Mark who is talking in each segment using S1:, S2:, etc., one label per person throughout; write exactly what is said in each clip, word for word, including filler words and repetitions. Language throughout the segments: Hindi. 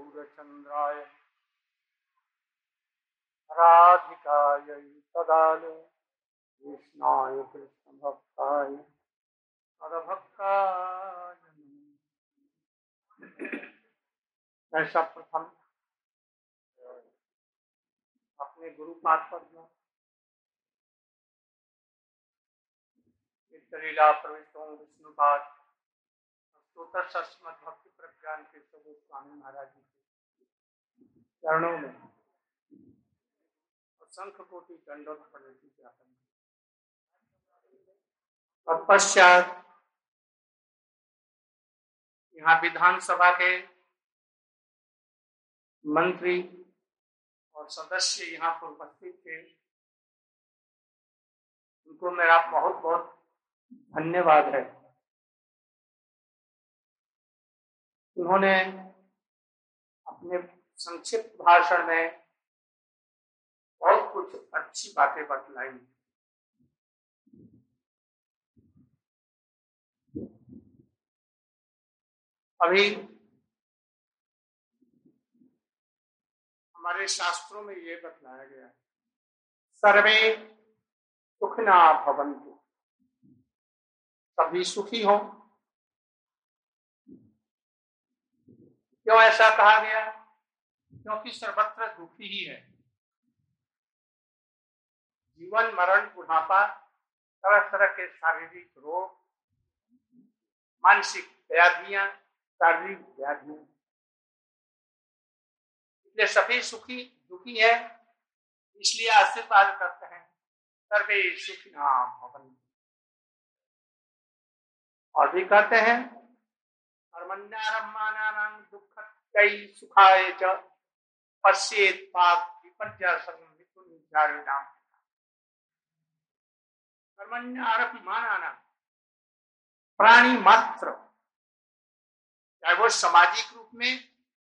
S1: गौरचंद्राय राधिकायै तदालय कृष्णाय कृष्ण भक्ताय तदभक्ताय मैं सर्वप्रथम अपने गुरुपाद पद में लीला प्रविष्टों विष्णुपाद स्तोत्र सस्मद भक्ति प्रज्ञान के स्वरूप स्वामी महाराज जी के चरणों में असंख्य कोटि दंडोत प्रणाम करता हूं। तत्पश्चात यहाँ विधानसभा के मंत्री और सदस्य यहाँ पर उपस्थित थे, उनको मेरा बहुत बहुत धन्यवाद है। उन्होंने अपने संक्षिप्त भाषण में बहुत कुछ अच्छी बातें बतलाई। अभी हमारे शास्त्रों में ये बतलाया गया है, सर्वे सुखिना भवन्तु, सभी सुखी हो। क्यों ऐसा कहा गया? क्योंकि सर्वत्र दुखी ही है। जीवन मरण बुढ़ापा, तरह तरह के शारीरिक रोग, मानसिक व्याधियां, शारीरिक व्याधियां, इसलिए सभी सुखी दुखी है। इसलिए आशीर्वाद करते हैं सर्वे सुखिना भवन्तु। और भी कहते हैं कर्मण्यारम्मानानां दुःखत्यै सुखाय च पश्येत् पाप विपर्य सर्वमिथुनचारिणाम्। कर्मण्यारम्मानानां, प्राणी मात्र, चाहे वो सामाजिक रूप में,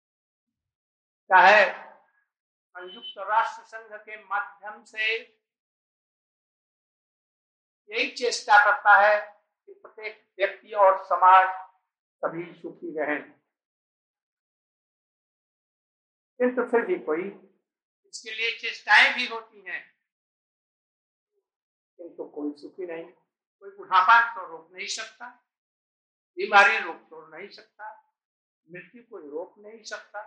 S1: चाहे संयुक्त राष्ट्र संघ के माध्यम से, यही चेष्टा करता है कि प्रत्येक व्यक्ति और समाज सभी सुखी रहें। किंतु फिर भी कोई इसके लिए चेष्टाएं भी होती हैं, किंतु कोई सुखी नहीं। कोई बुढ़ापा तो रोक नहीं सकता, बीमारी रोक तो नहीं सकता, मृत्यु कोई रोक नहीं सकता।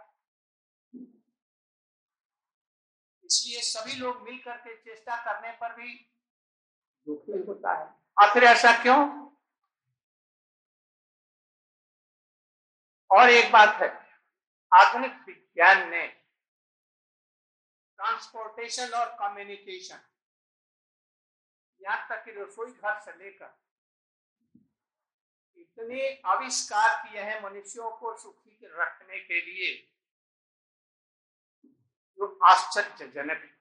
S1: इसलिए सभी लोग मिलकर के चेष्टा करने पर भी दुखी होता है। आखिर ऐसा क्यों? और एक बात है, आधुनिक विज्ञान ने ट्रांसपोर्टेशन और कम्युनिकेशन, यहां तक कि रसोई घर से लेकर इतने आविष्कार किए हैं मनुष्यों को सुखी रखने के लिए, जो आश्चर्यजनक है।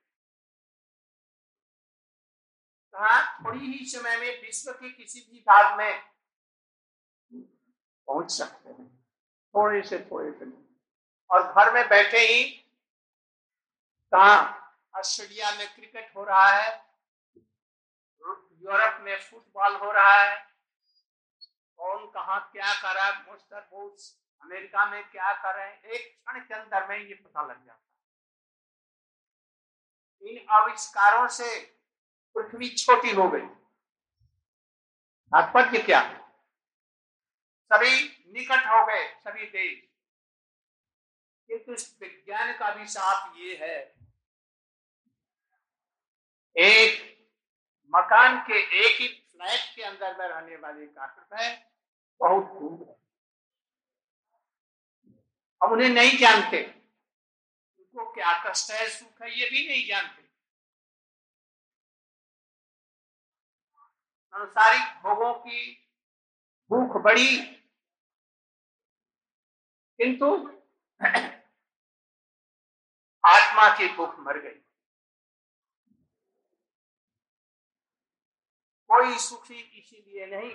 S1: कहा थोड़ी ही समय में विश्व के किसी भी भाग में पहुंच सकते हैं, थोड़े से थोड़े से। और घर में बैठे ही कहा ऑस्ट्रेलिया में क्रिकेट हो रहा है, यूरोप में फुटबॉल हो रहा है, कौन कहाँ क्या कर रहा है, मोस्टर बोस अमेरिका में क्या कर रहे हैं, एक क्षण के अंदर में ये पता लग जाता है। इन आविष्कारों से पृथ्वी छोटी हो गई। तात्पर्य क्या? सभी निकट हो गए, सभी देश। किंतु इस विज्ञान का भी साथ ये है, एक मकान के एक ही फ्लैट के अंदर में रहने वाले का है बहुत दूर है। हम उन्हें नहीं जानते, उनको क्या कष्ट है, सुख है, ये भी नहीं जानते। सांसारिक भोगों की भूख बढ़ी, किंतु आत्मा की भूख मर गई। कोई सुखी इसीलिए नहीं,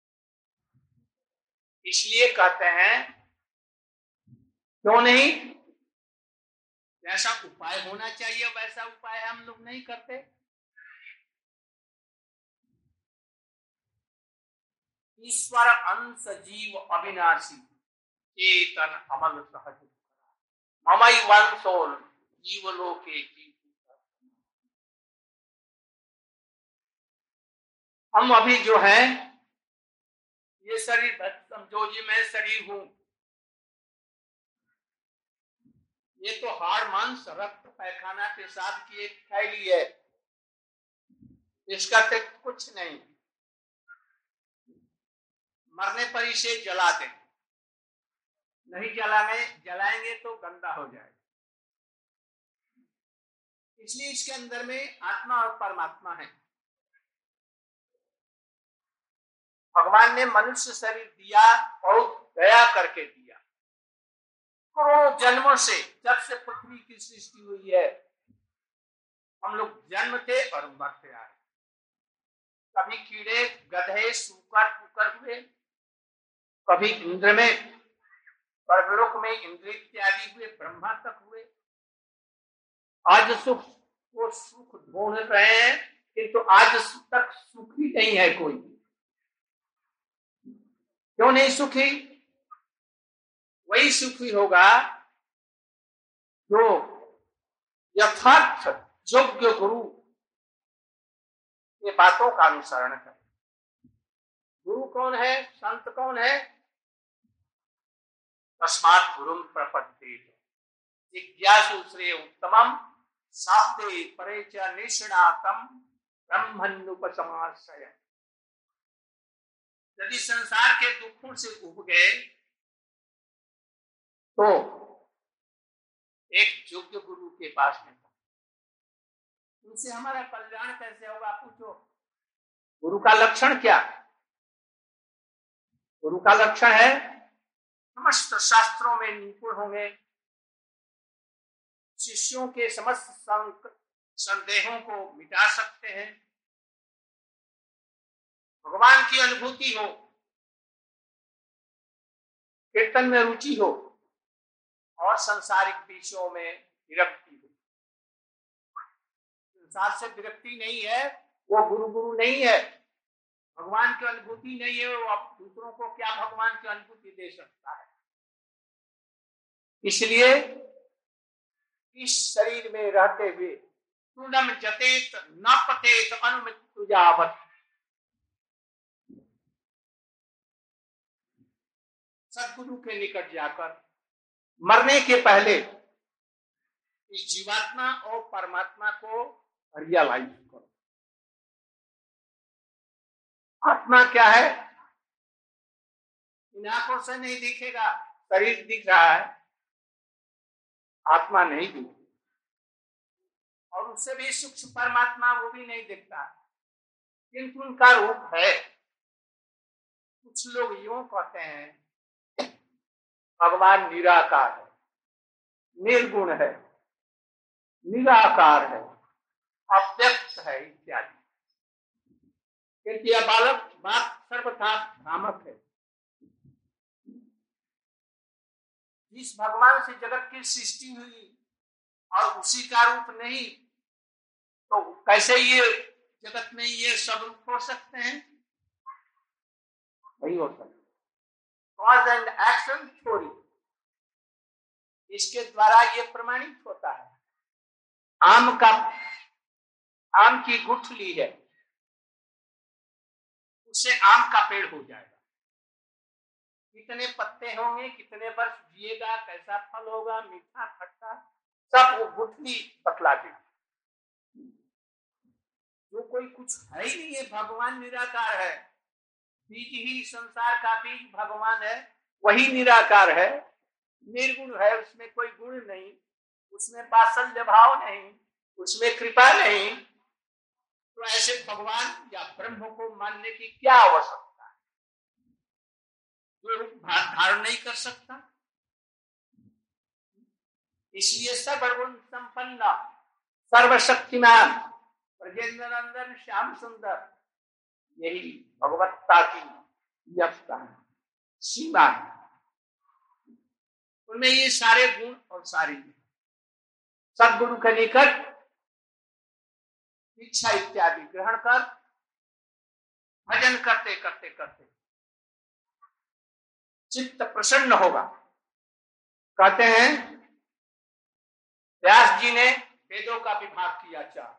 S1: इसलिए कहते हैं क्यों नहीं? जैसा उपाय होना चाहिए वैसा उपाय हम लोग नहीं करते। ईश्वर अंश जीव अविनाशी चेतन अमल सहज। ममई वन सोल जीवलोके जीव। हम अभी जो है ये शरीर समझो जी, मैं शरीर हूं, ये तो हाड़ मांस रक्त पैखाना के साथ की एक थैली है, इसका तो कुछ नहीं। मरने पर इसे जला दें, नहीं जलाने जलाएंगे तो गंदा हो जाएगा। इसलिए इसके अंदर में आत्मा और परमात्मा है। भगवान ने मनुष्य शरीर दिया और दया करके दिया। करोड़ों जन्मों से, जब से पृथ्वी की सृष्टि हुई है, हम लोग जन्मते और मरते आए। कभी कीड़े गधे सूकर कुकर हुए, कभी इंद्र में परलोक में इंद्र इत्यादि हुए, ब्रह्मा तक हुए। आज सुख वो सुख ढूंढ रहे हैं, किंतु तो आज तक सुखी नहीं है कोई। क्यों नहीं सुखी? वही सुखी होगा जो यथार्थ योग्य गुरु के बातों का अनुसरण करे। गुरु कौन है? संत कौन है? तस्मात् गुरुं प्रपद्ये जिज्ञासु श्रेय उत्तमम् शास्त्रे परे च निष्णातम् ब्रह्मण्युपसमाश्रय। यदि संसार के दुखों से उब गए तो एक योग्य गुरु के पास में, उनसे हमारा कल्याण कैसे होगा? पूछो। गुरु का लक्षण क्या? गुरु का लक्षण है समस्त शास्त्रों में निपुण होंगे, शिष्यों के समस्त संदेहों को मिटा सकते हैं, भगवान की अनुभूति हो, कीर्तन में रुचि हो और संसारिक विषयों में विरक्ति हो। संसार से विरक्ति नहीं है, वो गुरु गुरु नहीं है। भगवान की अनुभूति नहीं है, वो आप दूसरों को क्या भगवान की अनुभूति दे सकता है? इसलिए इस शरीर में रहते हुए तुनम जतेत न पतेत अनुमृत्यु जावत, सदगुरु के निकट जाकर मरने के पहले इस जीवात्मा और परमात्मा को रियलाइज करो। आत्मा क्या है? इन आंखों से नहीं दिखेगा, शरीर दिख रहा है, आत्मा नहीं दिखती, और उससे भी सूक्ष्म परमात्मा वो भी नहीं दिखता, किंतु उनका रूप है। कुछ लोग यूं कहते हैं भगवान निराकार है, निर्गुण है, निराकार है, अव्यक्त है इत्यादि, क्योंकि यह बालक बात सर्वथा भ्रामक है। जिस भगवान से जगत की सृष्टि हुई और उसी का रूप नहीं, तो कैसे ये जगत में ये सब रूप हो सकते हैं? नहीं हो सकते। कॉज एंड एक्शन थ्योरी, इसके द्वारा ये प्रमाणित होता है। आम का आम की गुठली है, उससे आम का पेड़ हो जाएगा। कितने पत्ते होंगे, कितने वर्ष जिएगा, कैसा फल होगा, मीठा खट्टा, सब वो गुठली बतला देगी। जो कोई कुछ है ही नहीं है, भगवान निराकार है। बीज ही संसार का बीज भगवान है, वही निराकार है, निर्गुण है, उसमें कोई गुण नहीं, उसमें वात्सल्य भाव नहीं, उसमें कृपा नहीं। तो ऐसे भगवान या ब्रह्म को मानने की क्या आवश्यकता है? जो रूप धारण नहीं कर सकता। इसलिए सर्वगुण संपन्न सर्वशक्तिमान ब्रजेंद्र नंदन श्याम सुंदर, यही भगवत्ता की व्यवस्था है, सीमा है। उनमें ये सारे गुण और सारी सदगुरु के निकट इच्छा इत्यादि ग्रहण कर भजन करते करते करते चित्त प्रसन्न होगा। कहते हैं व्यास जी ने वेदों का विभाग किया चार,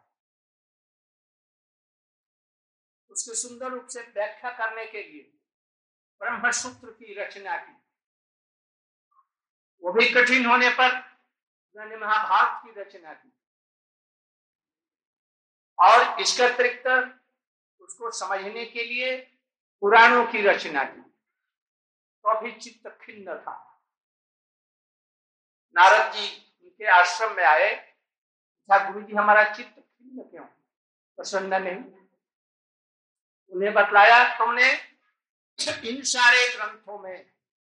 S1: उसके सुंदर रूप से व्याख्या करने के लिए ब्रह्मसूत्र की रचना की। वो भी कठिन होने पर उन्होंने महाभारत की रचना की और इसके अतिरिक्त उसको समझने के लिए पुराणों की रचना की। तो भी चित्त खिन्न था। नारद जी उनके आश्रम में आए, क्या गुरु जी हमारा चित्त खिन्न क्यों, प्रसन्न नहीं? उन्हें बतलाया, तुमने इन सारे ग्रंथों में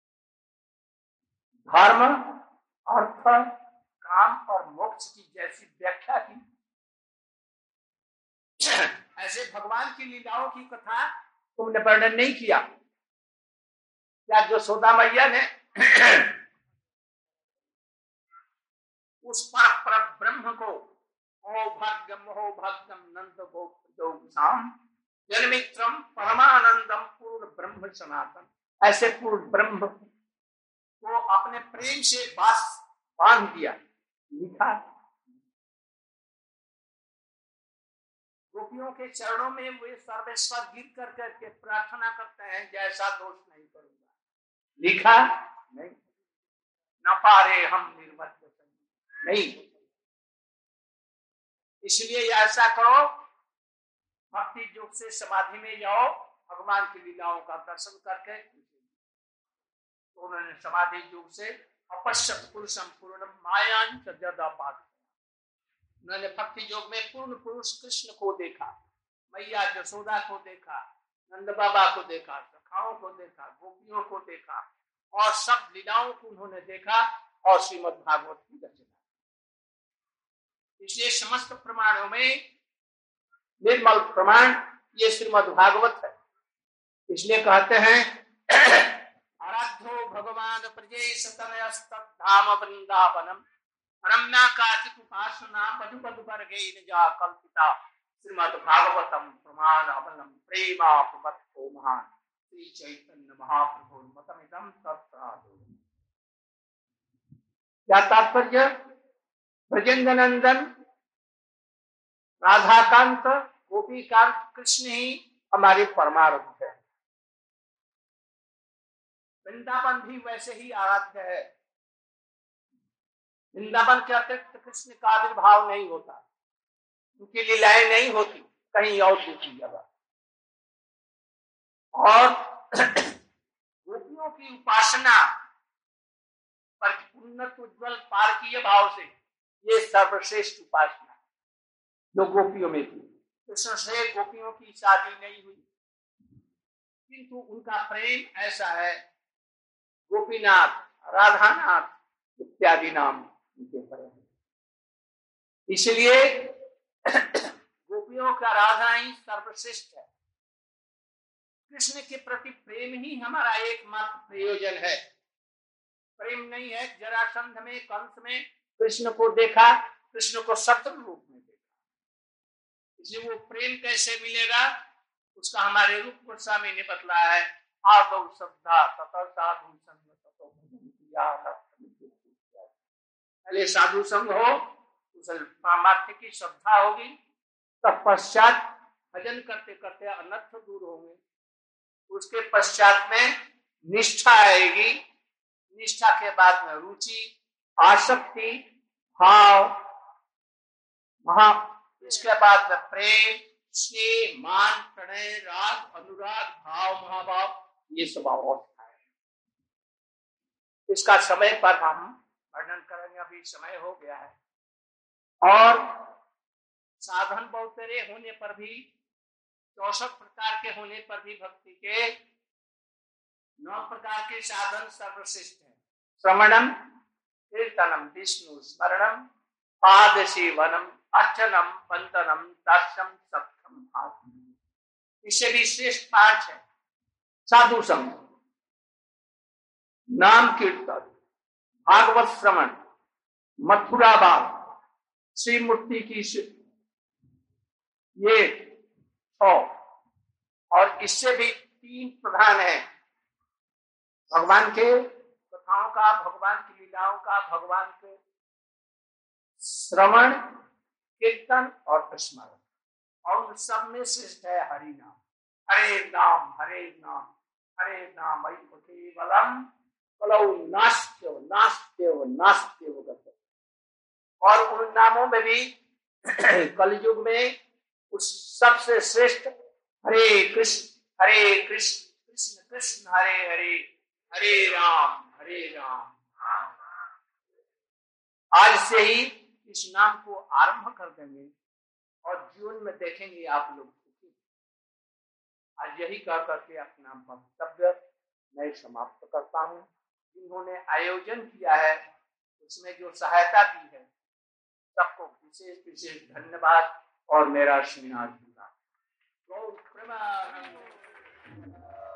S1: धर्म, अर्थ, काम और मोक्ष की जैसी व्याख्या की, ऐसे भगवान की लीलाओं की कथा तुमने वर्णन नहीं किया। क्या यशोदा मैया ने उस पर, पर ब्रह्म को ओ भाग्यम हो भाग्यम नंद गोप जन्मित्रम परमानंदम पूर्ण ब्रह्म सनातन, ऐसे पूर्ण ब्रह्म को अपने प्रेम से बास बांध दिया, लिखा। गोपियों के चरणों में वे सर्वेश्वर गिर कर करके प्रार्थना करते हैं, जैसा दोष नहीं करूंगा, लिखा नहीं। न पारे हम निर्मत नहीं। इसलिए ऐसा करो, भक्ति योग से समाधि में जाओ, भगवान की लीलाओं का दर्शन करके। तो उन्होंने समाधि योग से अपश्यत पुरुषम पूर्णम मायान सज्जदा पाठ, उन्होंने भक्ति योग में पूर्ण पुरुष कृष्ण को देखा, मैया यशोदा को देखा, नंद बाबा को देखा, सखाओं को देखा, गोपियों को देखा और सब लीलाओं को उन्होंने देखा और श्रीमद् भागवत की रचना। इसलिए समस्त प्रमाणों में निर्मल प्रमाण ये श्रीमद् भागवत है। इसलिए कहते हैं आराध्यो भगवान प्रजेश तनयस्तद्धाम वृंदावनम रम्या काचित उपासना पदु पदु वर्गे निजा कल्पिता श्रीमद् भागवतम प्रमाण अवलम प्रेमा प्रवत्तो महान श्री चैतन्य महाप्रभु मतमिदं तत्साधु। क्या तात्पर्य? ब्रजेंद्रनंदन, राधाकांत, गोपीकांत कृष्ण ही हमारे परमार्थ है। वृंदावन भी वैसे ही आराध्य है। वृंदावन के अतिरिक्त कृष्ण का आविर्भाव नहीं होता, उनकी लीलाएं नहीं होती कहीं और दूसरी जगह। और गोपियों की उपासना पर उन्नत उज्ज्वल पारकीय भाव से ये सर्वश्रेष्ठ उपासना जो गोपियों में थी। कृष्ण से गोपियों की शादी नहीं हुई, किंतु उनका प्रेम ऐसा है, गोपीनाथ, राधानाथ इत्यादि नाम उनके पड़े हैं। इसलिए गोपियों का राधा ही सर्वश्रेष्ठ है। कृष्ण के प्रति प्रेम ही हमारा एकमात्र प्रयोजन है। प्रेम नहीं है। जरासंध में, कंस में कृष्ण को देखा, कृष्ण को शत्रु रूप में देखा, इसलिए वो प्रेम कैसे मिलेगा उसका हमारे रूप गोस्वामी ने बतलाया है। आदौ श्रद्धा तथा साधु संग, पहले साधु संग हो, सामर्थ्य की श्रद्धा होगी, तत्पश्चात भजन करते करते अनर्थ दूर होंगे, उसके पश्चात में निष्ठा आएगी, निष्ठा के बाद में रुचि, आसक्ति, भाव, महा, इसके बाद में प्रेम, स्नेह, मान, प्रणय, राग, अनुराग, भाव, महाभाव, ये सब अवस्था है। इसका समय पर हम वर्णन करेंगे, अभी समय हो गया है। और साधन बहुत तेरे होने पर भी, चौसठ प्रकार के होने पर भी भक्ति के नौ प्रकार के साधन सर्वश्रेष्ठ है। श्रवणम, कीर्तनम, विष्णु स्मरणम, पाद सेवनम, अर्चनम, वंदनम, दर्शनम, सत्संगम, भाषणम। इससे भी श्रेष्ठ पांच है। साधु संग, नाम कीर्तन, भागवत श्रवण, मथुरा बाग, श्री मूर्ति की, ये छह, और इससे भी तीन प्रधान है। भगवान के कथाओं का, भगवान की लीलाओं का, भगवान के श्रवण, कीर्तन और स्मरण, और उन सब में श्रेष्ठ है हरि नाम। हरे नाम हरे नाम हरे नाम केवलम कलौ नास्त्य नास्त्य नास्त्य गत। और उन नामों में भी कलयुग में उस सबसे श्रेष्ठ हरे कृष्ण हरे कृष्ण कृष्ण कृष्ण हरे हरे हरे राम हरे राम। आज से ही इस नाम को आरंभ कर देंगे और जीवन में देखेंगे आप लोग। आज यही कह करके अपना वक्तव्य मैं समाप्त करता हूँ। जिन्होंने आयोजन किया है उसमें जो सहायता की है सबको विशेष विशेष धन्यवाद और मेरा श्रीनाथ।